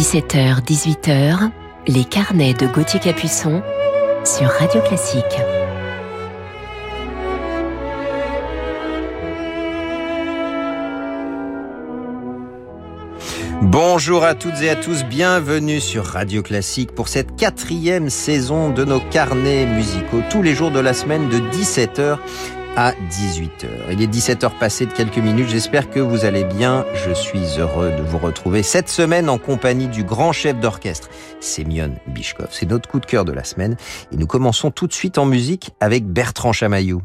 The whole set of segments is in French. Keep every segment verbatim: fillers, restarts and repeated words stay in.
dix-sept heures dix-huit heures, les carnets de Gauthier Capuçon sur Radio Classique. Bonjour à toutes et à tous, bienvenue sur Radio Classique pour cette quatrième saison de nos carnets musicaux, tous les jours de la semaine de dix-sept heures à dix-huit heures. Il est dix-sept heures passées de quelques minutes, j'espère que vous allez bien. Je suis heureux de vous retrouver cette semaine en compagnie du grand chef d'orchestre, Semyon Bychkov. C'est notre coup de cœur de la semaine et nous commençons tout de suite en musique avec Bertrand Chamaillou.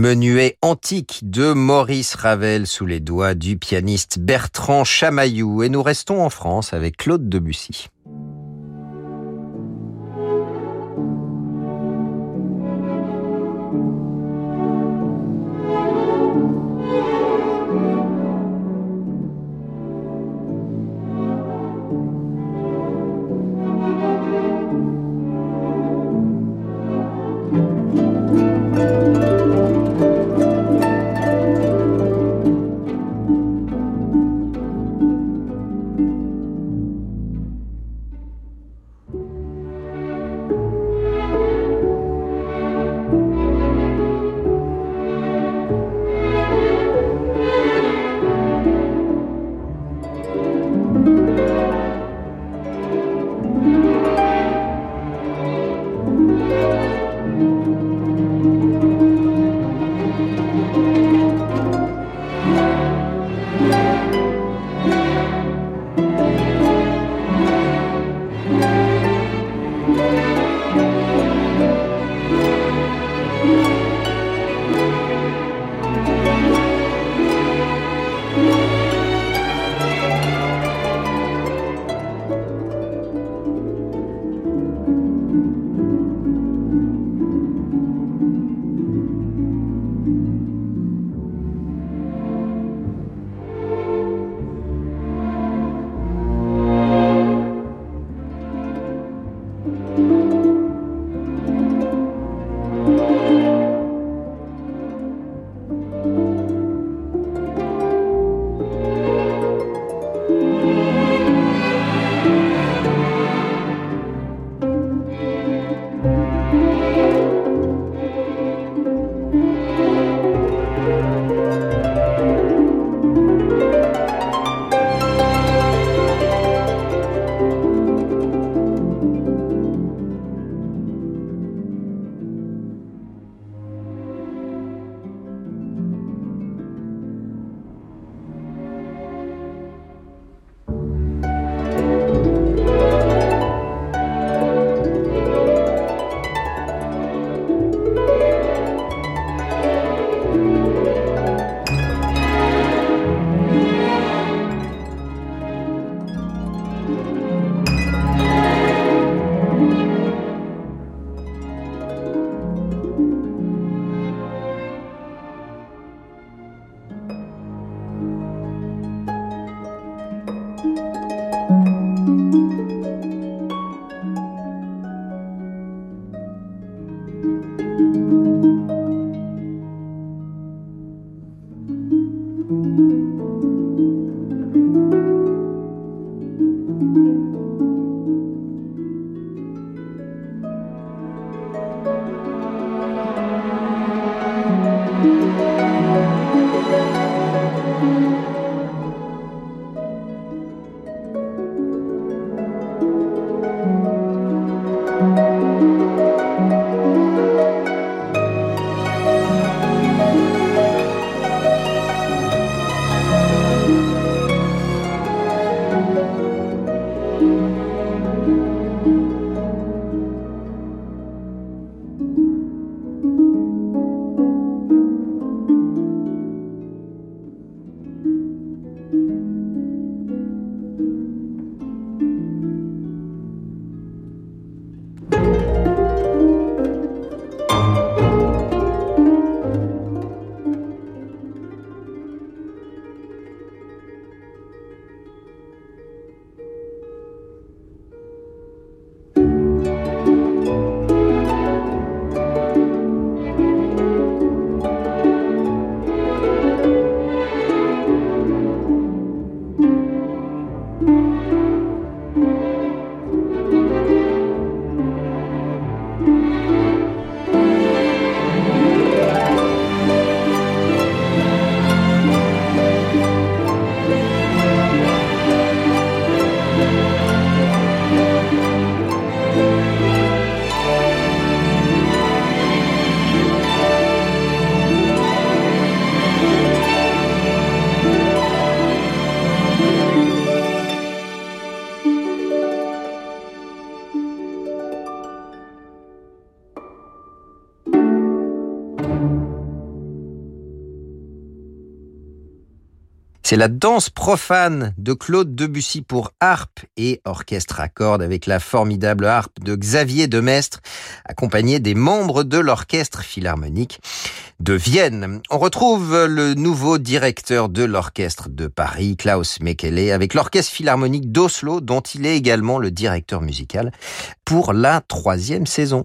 menuet antique de Maurice Ravel sous les doigts du pianiste Bertrand Chamaillou. Et nous restons en France avec Claude Debussy. C'est la danse profane de Claude Debussy pour harpe et orchestre à cordes avec la formidable harpe de Xavier Demestre, accompagné des membres de l'orchestre philharmonique de Vienne. On retrouve le nouveau directeur de l'orchestre de Paris, Klaus Mekele, avec l'orchestre philharmonique d'Oslo, dont il est également le directeur musical pour la troisième saison.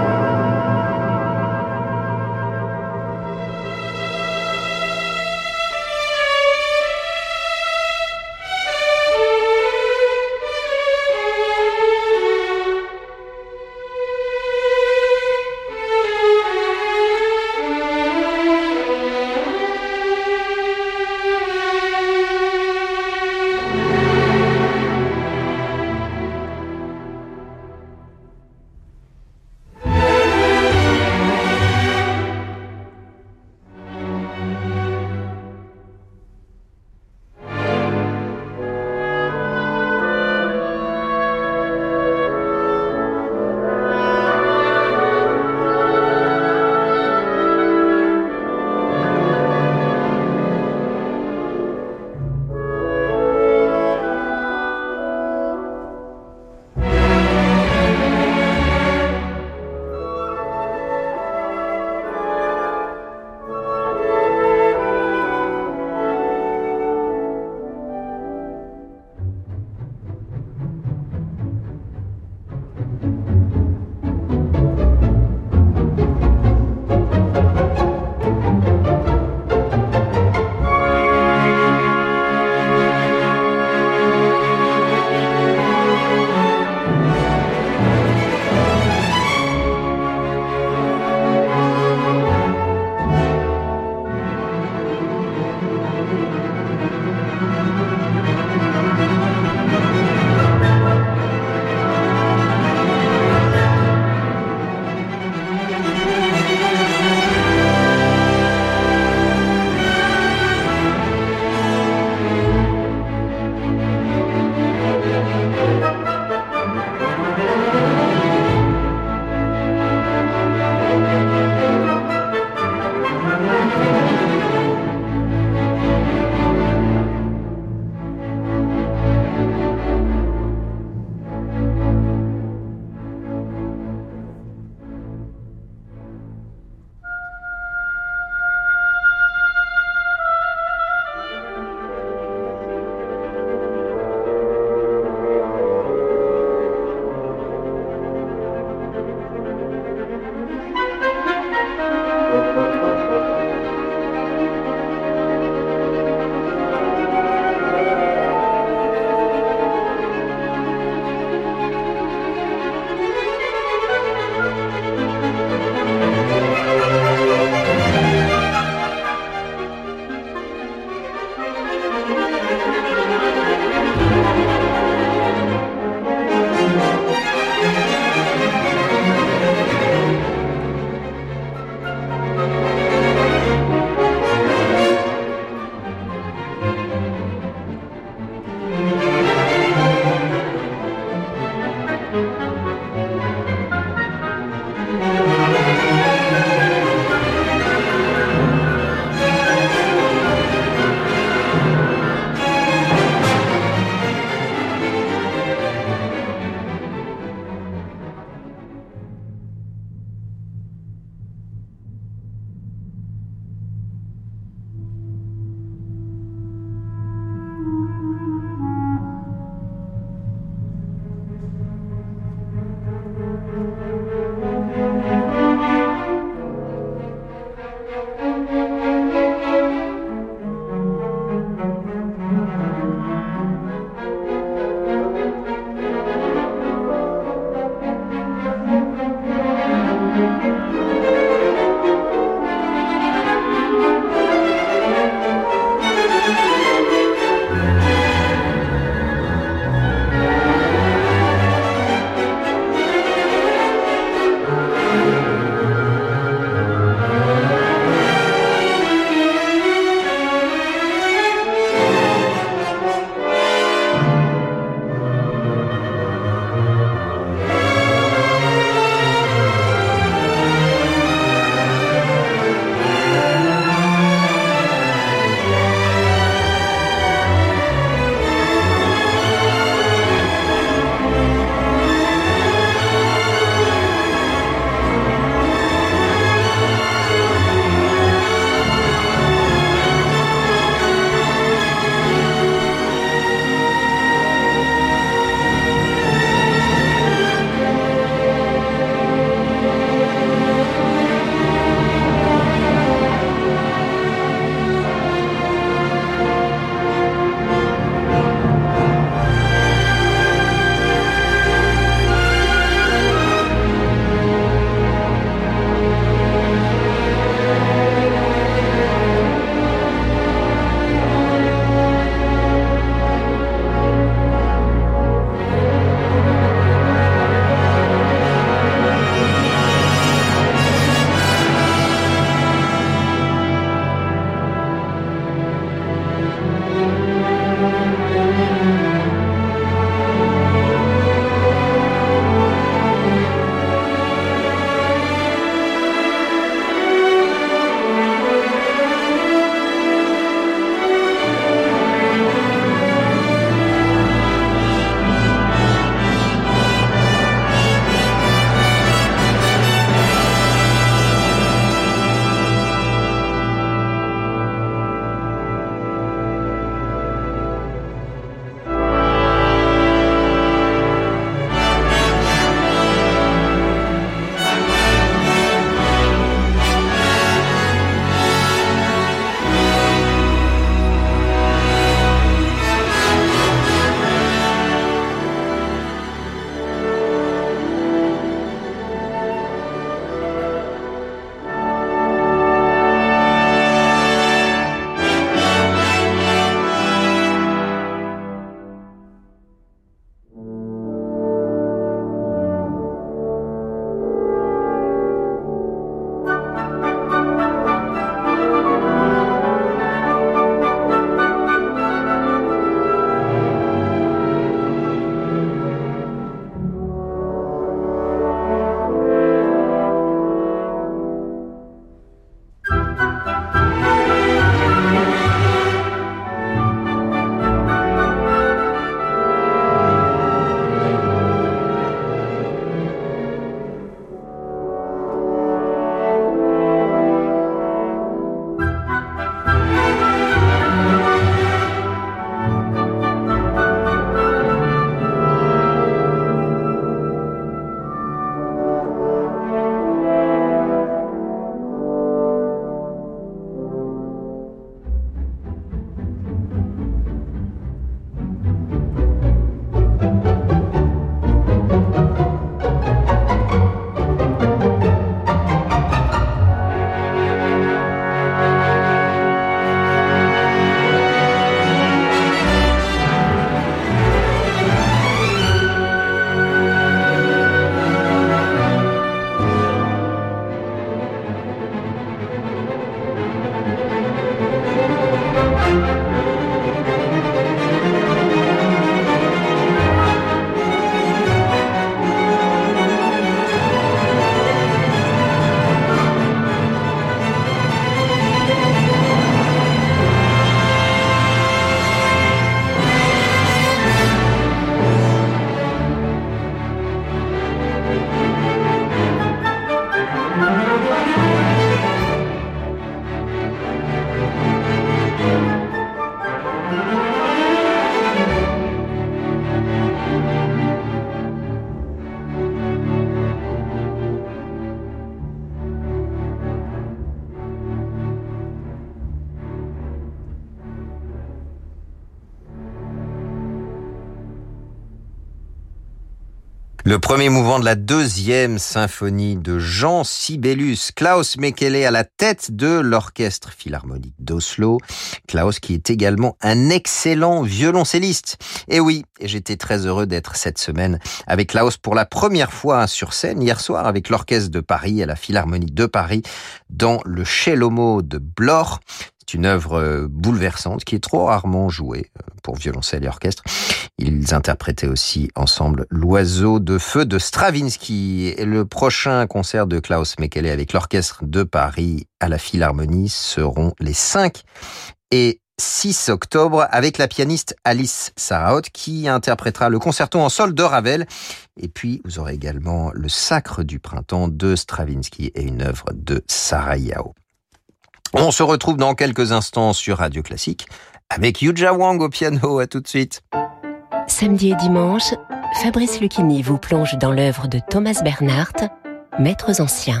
Le premier mouvement de la deuxième symphonie de Jean Sibelius, Klaus Mekele à la tête de l'orchestre philharmonique d'Oslo. Klaus qui est également un excellent violoncelliste. Et oui, j'étais très heureux d'être cette semaine avec Klaus pour la première fois sur scène hier soir avec l'orchestre de Paris à la Philharmonie de Paris dans le Cellomo de Bloch. C'est une œuvre bouleversante qui est trop rarement jouée pour violoncelle et orchestre. Ils interprétaient aussi ensemble l'Oiseau de feu de Stravinsky. Et le prochain concert de Klaus Mekele avec l'orchestre de Paris à la Philharmonie seront les cinq et six octobre avec la pianiste Alice Sarraute qui interprétera le concerto en sol de Ravel. Et puis vous aurez également le Sacre du printemps de Stravinsky et une œuvre de Sarah Yao. On se retrouve dans quelques instants sur Radio Classique avec Yuja Wang au piano. À tout de suite. Samedi et dimanche, Fabrice Lucchini vous plonge dans l'œuvre de Thomas Bernhardt, Maîtres anciens.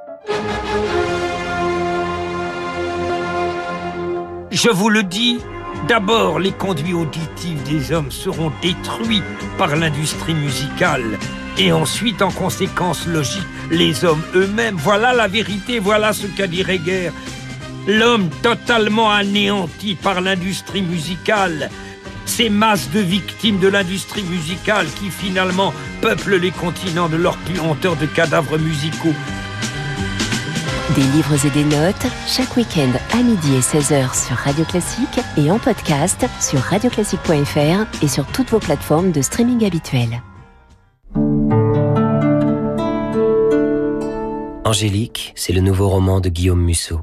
Je vous le dis, d'abord les conduits auditifs des hommes seront détruits par l'industrie musicale. Et ensuite, en conséquence logique, les hommes eux-mêmes. Voilà la vérité, voilà ce qu'a dit Reger. L'homme totalement anéanti par l'industrie musicale. Ces masses de victimes de l'industrie musicale qui finalement peuplent les continents de leurs puanteurs de cadavres musicaux. Des livres et des notes, chaque week-end à midi et seize heures sur Radio Classique et en podcast sur radio classique point f r et sur toutes vos plateformes de streaming habituelles. Angélique, c'est le nouveau roman de Guillaume Musso.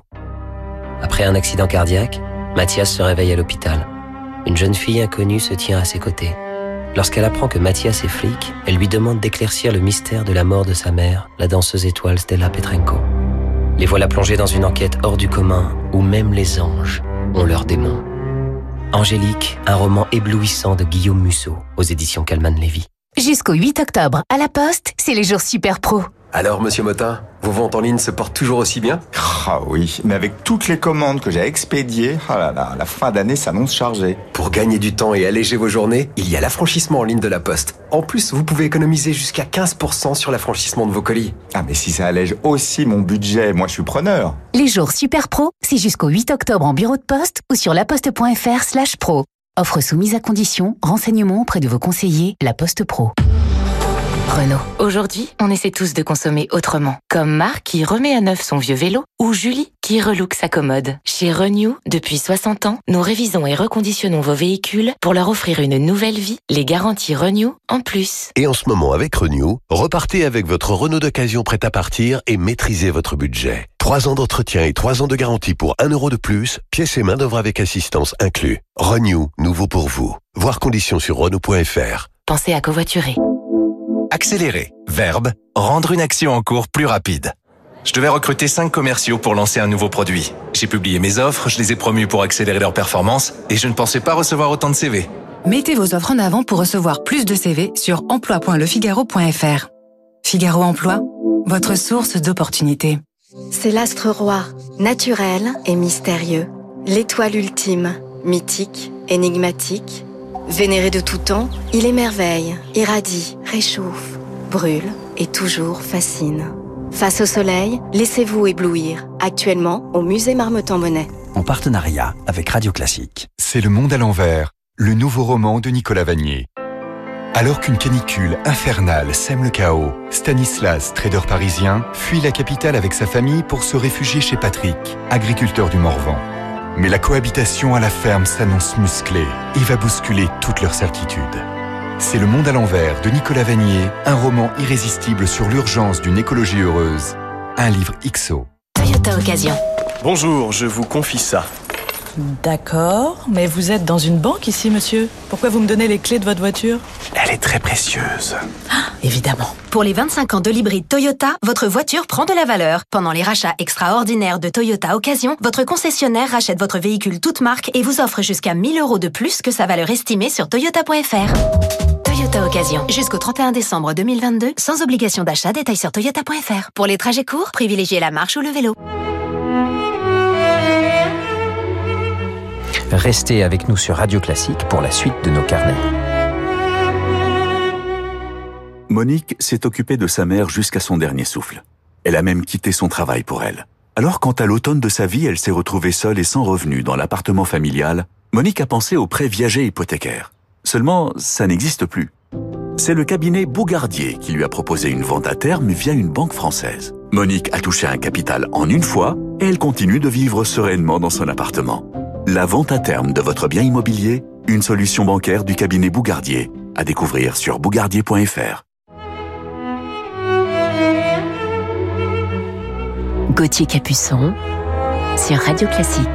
Après un accident cardiaque, Mathias se réveille à l'hôpital. Une jeune fille inconnue se tient à ses côtés. Lorsqu'elle apprend que Mathias est flic, elle lui demande d'éclaircir le mystère de la mort de sa mère, la danseuse étoile Stella Petrenko. Les voilà plongés dans une enquête hors du commun, où même les anges ont leurs démons. Angélique, un roman éblouissant de Guillaume Musso, aux éditions Calman Lévy. Jusqu'au huit octobre, à la Poste, c'est les jours super pro. Alors, monsieur Motin, vos ventes en ligne se portent toujours aussi bien ? Ah oui, mais avec toutes les commandes que j'ai expédiées, oh là là, la fin d'année s'annonce chargée. Pour gagner du temps et alléger vos journées, il y a l'affranchissement en ligne de la Poste. En plus, vous pouvez économiser jusqu'à quinze pour cent sur l'affranchissement de vos colis. Ah mais si ça allège aussi mon budget, moi je suis preneur. Les jours super pro, c'est jusqu'au huit octobre en bureau de poste ou sur laposte.fr slash pro. Offre soumise à condition, renseignements auprès de vos conseillers, La Poste Pro. Renault. Aujourd'hui, on essaie tous de consommer autrement. Comme Marc qui remet à neuf son vieux vélo ou Julie qui relook sa commode. Chez Renew, depuis soixante ans, nous révisons et reconditionnons vos véhicules pour leur offrir une nouvelle vie. Les garanties Renew en plus. Et en ce moment avec Renew, repartez avec votre Renault d'occasion prêt à partir et maîtrisez votre budget. Trois ans d'entretien et trois ans de garantie pour un euro de plus, pièces et main d'œuvre avec assistance inclus. Renew, nouveau pour vous. Voir conditions sur Renault point f r. Pensez à covoiturer. Accélérer. Verbe, rendre une action en cours plus rapide. Je devais recruter cinq commerciaux pour lancer un nouveau produit. J'ai publié mes offres, je les ai promus pour accélérer leur performance et je ne pensais pas recevoir autant de C V. Mettez vos offres en avant pour recevoir plus de C V sur emploi point le figaro point f r. Figaro Emploi, votre source d'opportunités. C'est l'astre roi, naturel et mystérieux. L'étoile ultime, mythique, énigmatique. Vénéré de tout temps, il émerveille, irradie, réchauffe, brûle et toujours fascine. Face au soleil, laissez-vous éblouir. Actuellement, au musée Marmottan-Monet. En partenariat avec Radio Classique. C'est Le Monde à l'envers, le nouveau roman de Nicolas Vanier. Alors qu'une canicule infernale sème le chaos, Stanislas, trader parisien, fuit la capitale avec sa famille pour se réfugier chez Patrick, agriculteur du Morvan. Mais la cohabitation à la ferme s'annonce musclée et va bousculer toutes leurs certitudes. C'est Le Monde à l'envers de Nicolas Vanier, un roman irrésistible sur l'urgence d'une écologie heureuse. Un livre X O. Toyota Occasion. Bonjour, je vous confie ça. D'accord, mais vous êtes dans une banque ici, monsieur. Pourquoi vous me donnez les clés de votre voiture ? Elle est très précieuse. Ah, évidemment. Pour les vingt-cinq ans de l'hybride Toyota, votre voiture prend de la valeur. Pendant les rachats extraordinaires de Toyota Occasion, votre concessionnaire rachète votre véhicule toute marque et vous offre jusqu'à mille euros de plus que sa valeur estimée sur toyota point f r. Toyota Occasion. Jusqu'au trente et un décembre deux mille vingt-deux, sans obligation d'achat, détail sur toyota point f r. Pour les trajets courts, privilégiez la marche ou le vélo. Restez avec nous sur Radio Classique pour la suite de nos carnets. Monique s'est occupée de sa mère jusqu'à son dernier souffle. Elle a même quitté son travail pour elle. Alors quand à l'automne de sa vie, elle s'est retrouvée seule et sans revenu dans l'appartement familial, Monique a pensé au prêt viager hypothécaire. Seulement, ça n'existe plus. C'est le cabinet Bougardier qui lui a proposé une vente à terme via une banque française. Monique a touché un capital en une fois et elle continue de vivre sereinement dans son appartement. La vente à terme de votre bien immobilier, une solution bancaire du cabinet Bougardier. À découvrir sur bougardier point f r. Gauthier Capuçon sur Radio Classique.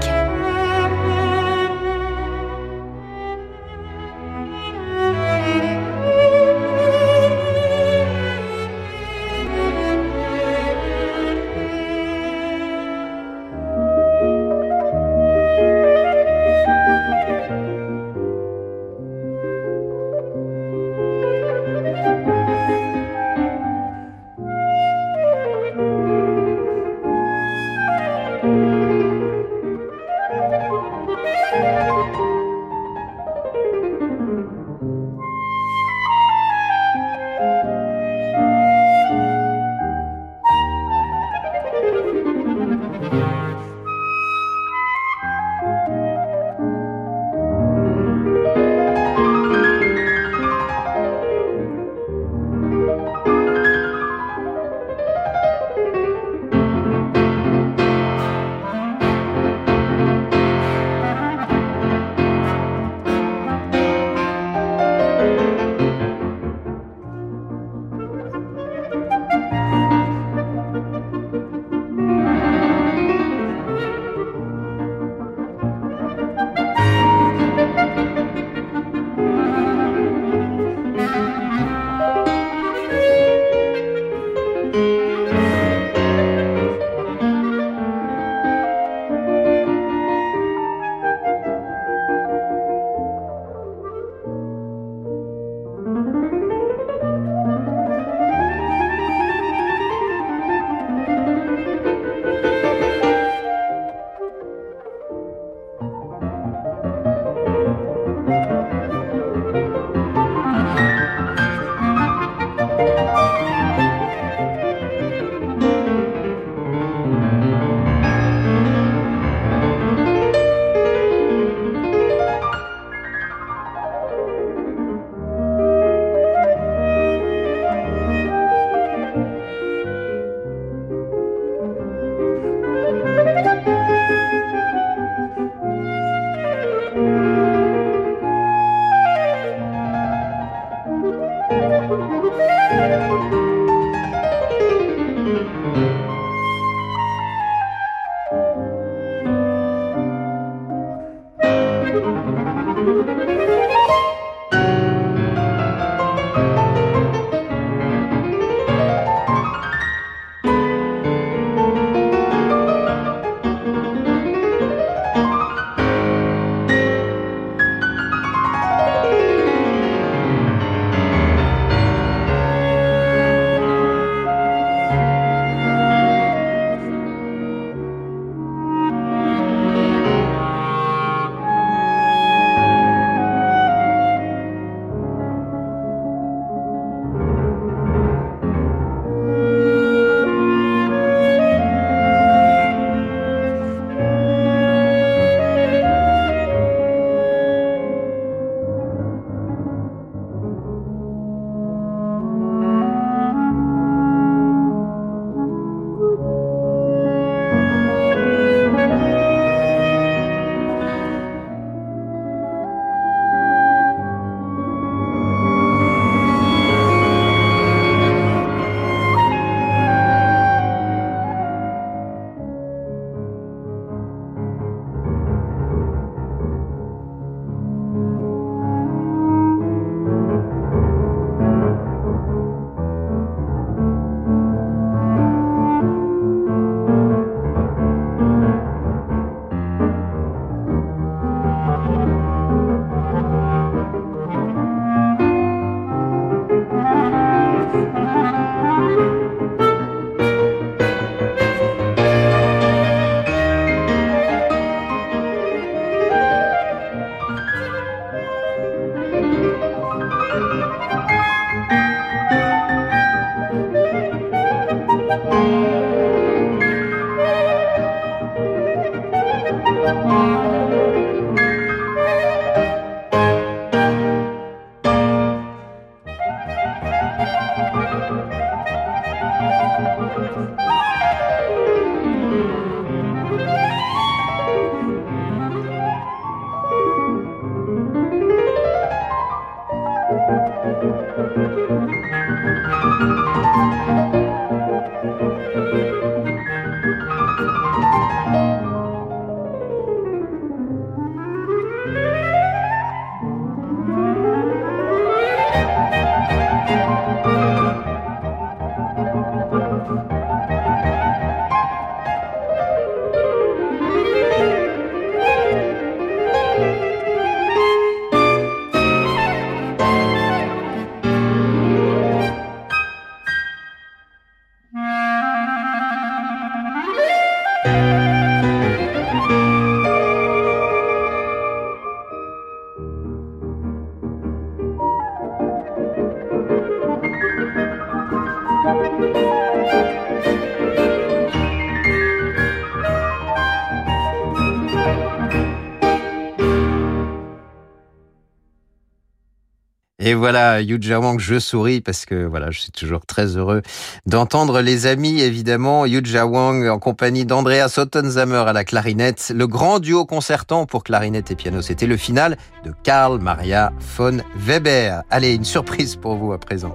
Et voilà, Yuja Wang, je souris parce que voilà, je suis toujours très heureux d'entendre les amis, évidemment. Yuja Wang en compagnie d'Andreas Ottenzamer à la clarinette. Le grand duo concertant pour clarinette et piano, c'était le final de Carl Maria von Weber. Allez, une surprise pour vous à présent.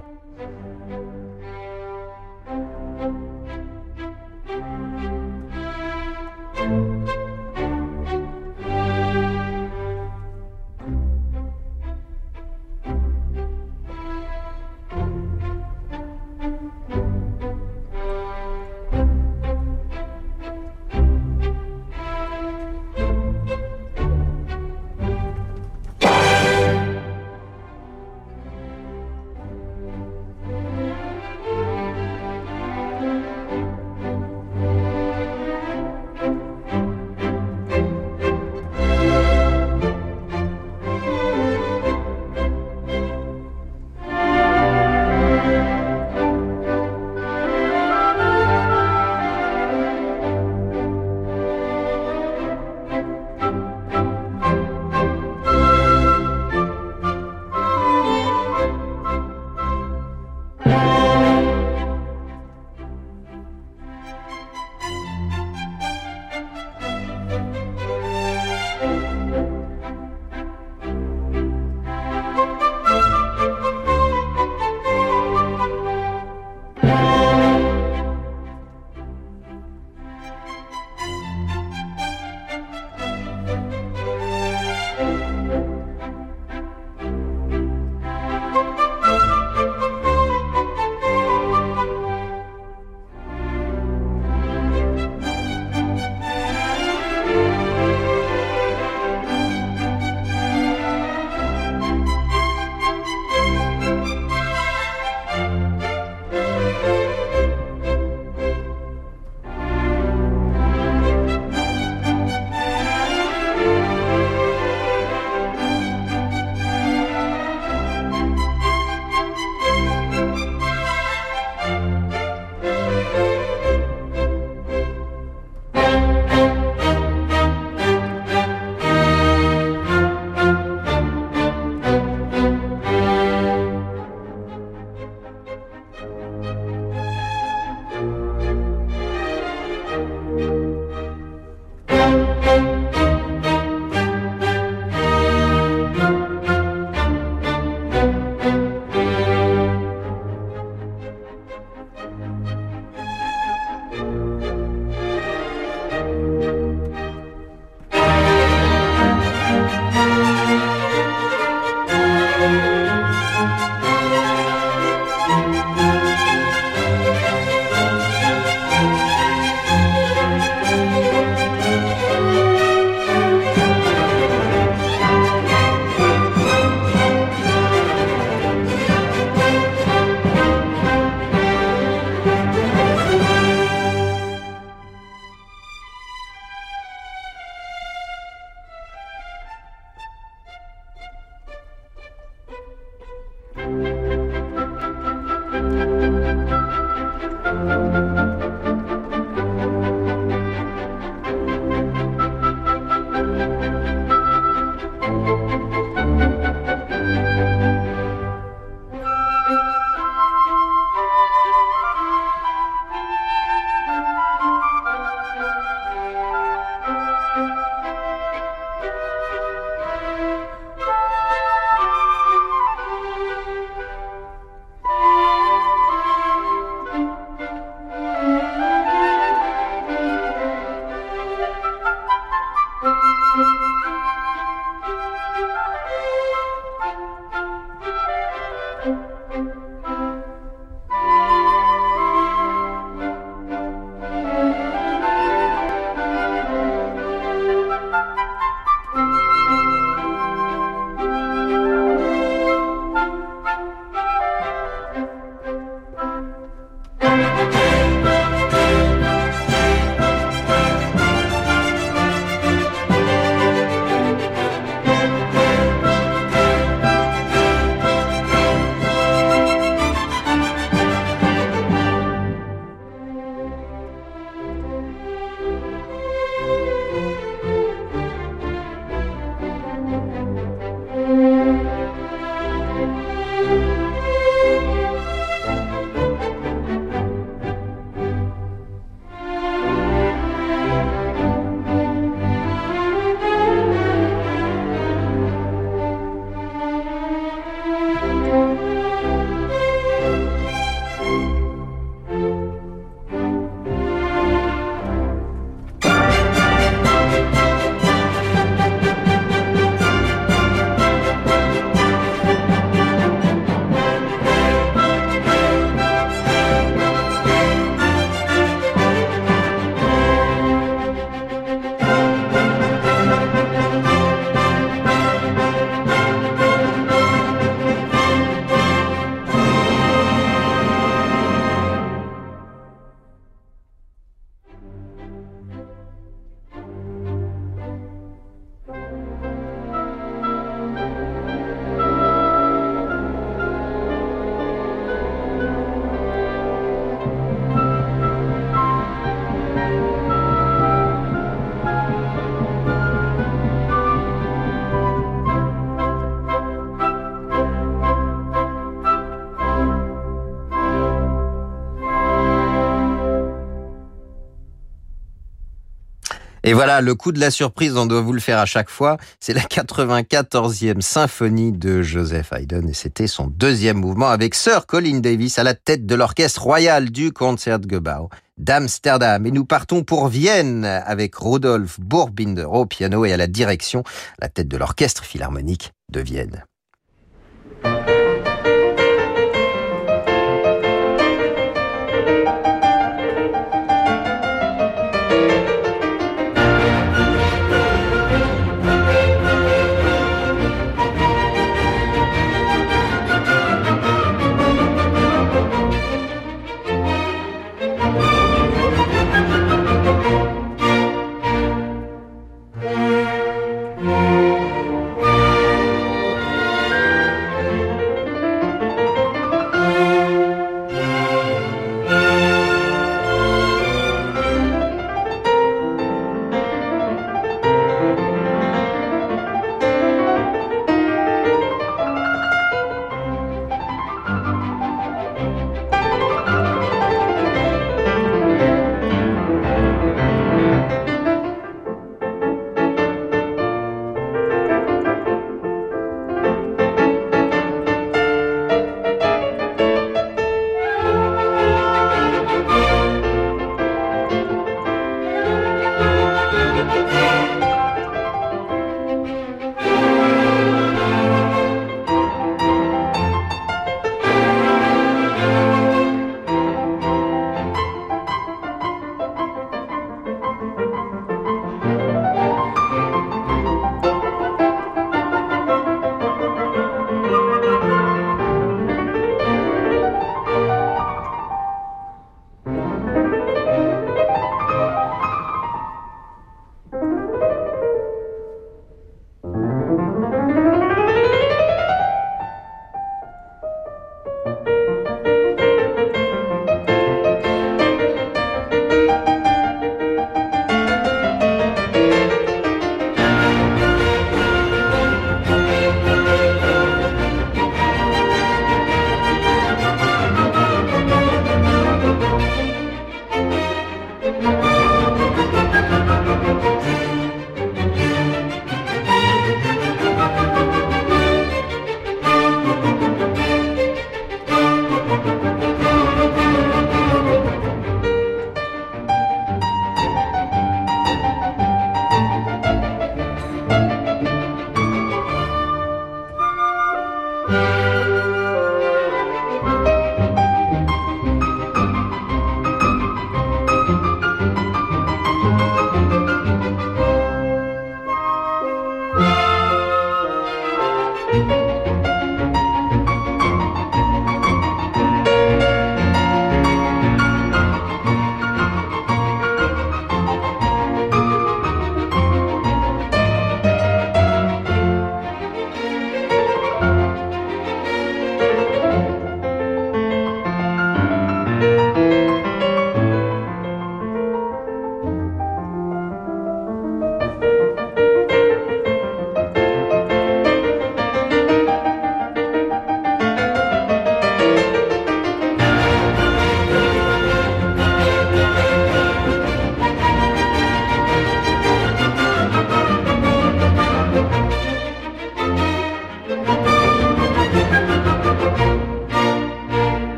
Et voilà, le coup de la surprise, on doit vous le faire à chaque fois. C'est la quatre-vingt-quatorzième symphonie de Joseph Haydn et c'était son deuxième mouvement avec Sir Colin Davis à la tête de l'orchestre royal du Concertgebouw d'Amsterdam. Et nous partons pour Vienne avec Rudolf Burbinder au piano et à la direction, à la tête de l'orchestre philharmonique de Vienne.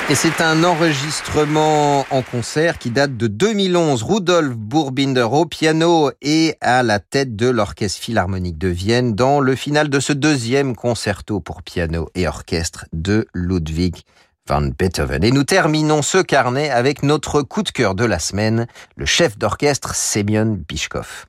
Et c'est un enregistrement en concert qui date de deux mille onze. Rudolf Buchbinder au piano et à la tête de l'Orchestre Philharmonique de Vienne dans le final de ce deuxième concerto pour piano et orchestre de Ludwig van Beethoven. Et nous terminons ce carnet avec notre coup de cœur de la semaine, le chef d'orchestre Semyon Bychkov.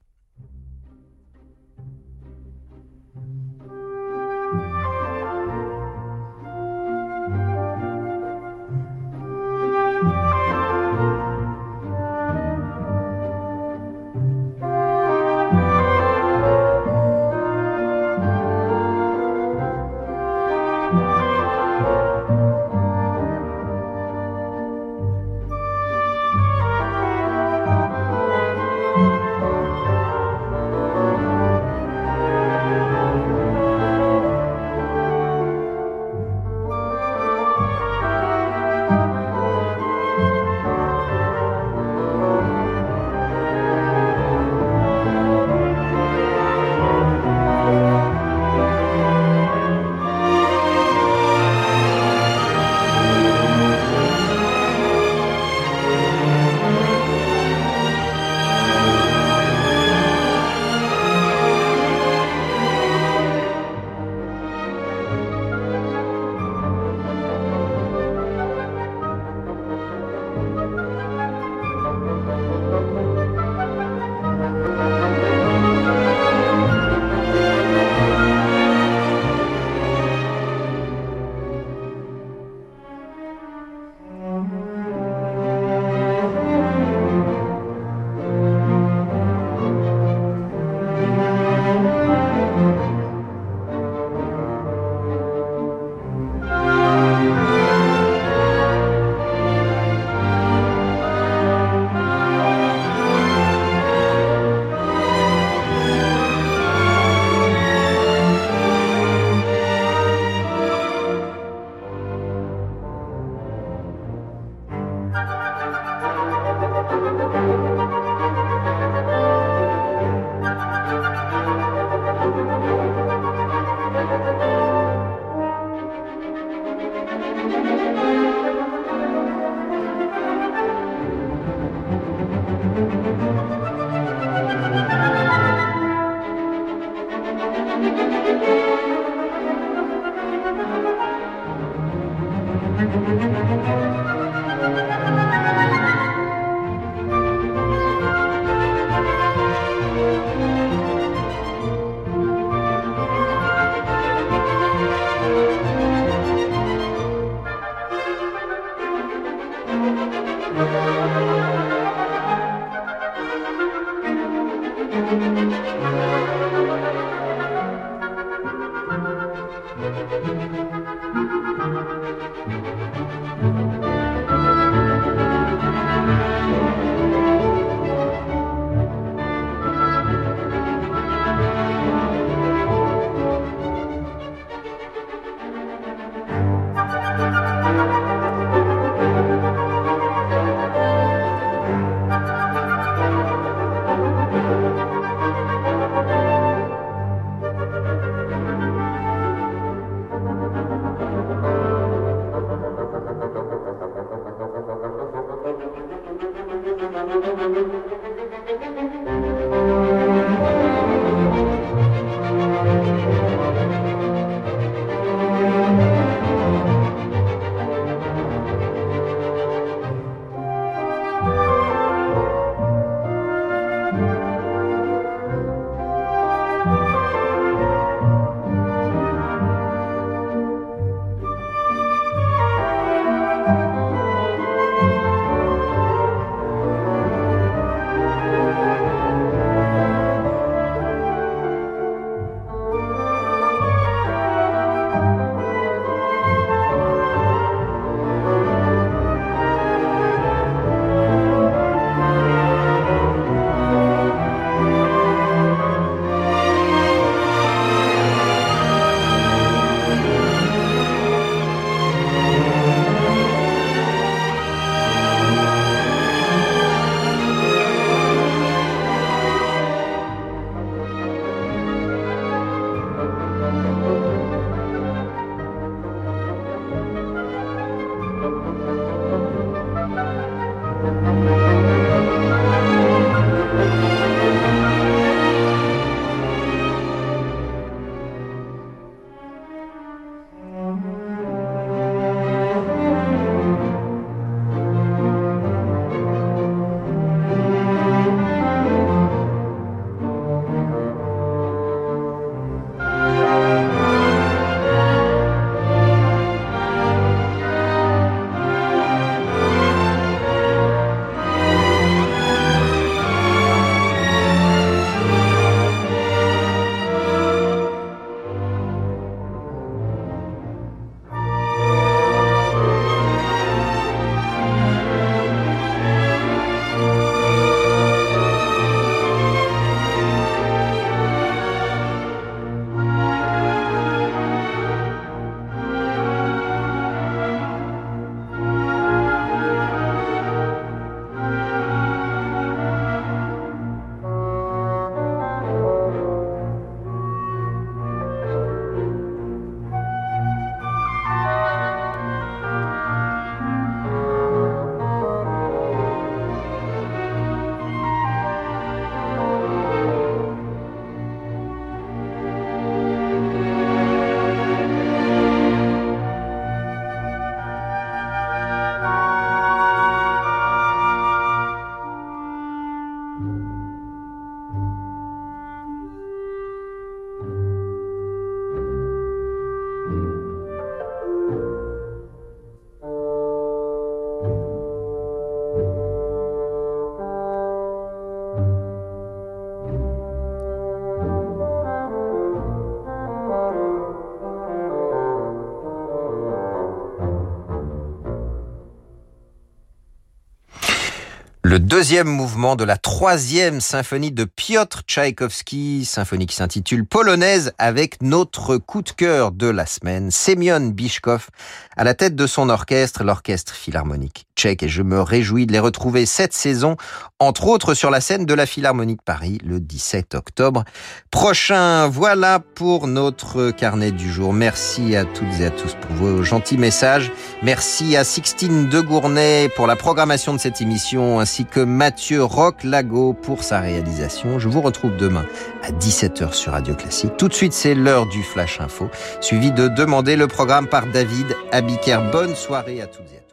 Le deuxième mouvement de la troisième symphonie de Piotr Tchaïkovski, symphonie qui s'intitule Polonaise, avec notre coup de cœur de la semaine, Semyon Bychkov, à la tête de son orchestre, l'Orchestre Philharmonique tchèque. Et je me réjouis de les retrouver cette saison, entre autres sur la scène de la Philharmonie de Paris, le dix-sept octobre prochain. Voilà pour notre carnet du jour. Merci à toutes et à tous pour vos gentils messages. Merci à Sixtine Degournay pour la programmation de cette émission, ainsi que Mathieu Roch-Lago pour sa réalisation. Je vous retrouve demain à dix-sept heures sur Radio Classique. Tout de suite, c'est l'heure du Flash Info, suivi de Demander le programme par David Abiker. Bonne soirée à toutes et à tous.